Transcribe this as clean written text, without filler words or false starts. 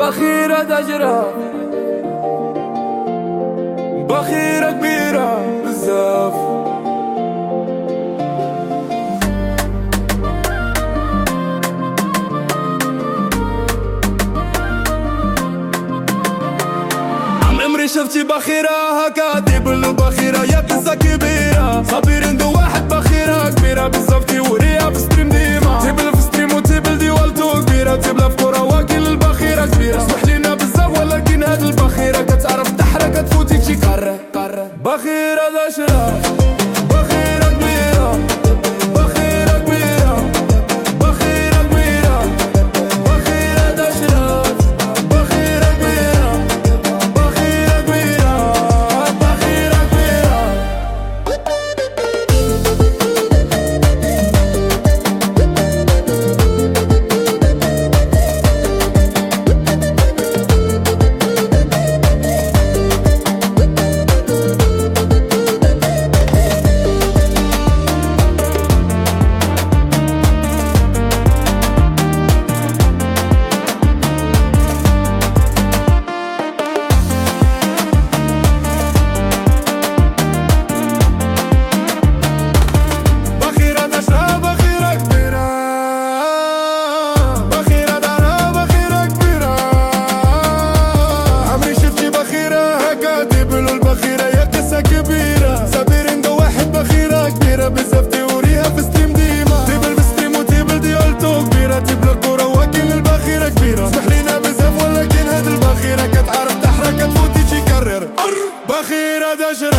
بخيرة دجرة، بخيرة كبيرة بزاف. عمري شفتي بخيرة هكا تبلو بخيرة يا قصة كبيرة. صابر عنده واحد بخيرة كبيرة بزاف تيوريها في ستريم ديما. تبل في ستريم وتبل ديوالتو كبيرة. تبلا في كورة واكل البخيرة كبيرة. اسمح لينا بزاف ولكن هاد البخيرة كتعرف تحرك تفوتي شي قارة. بخيرة دشرة، بخيرة كبيرة، بخيرة كبيرة، بخيرة كبيرة، بخيرة دشرة، بخيرة كبيرة، بخيرة كبيرة، بخيرة كبيرة. بخيرة دجرة.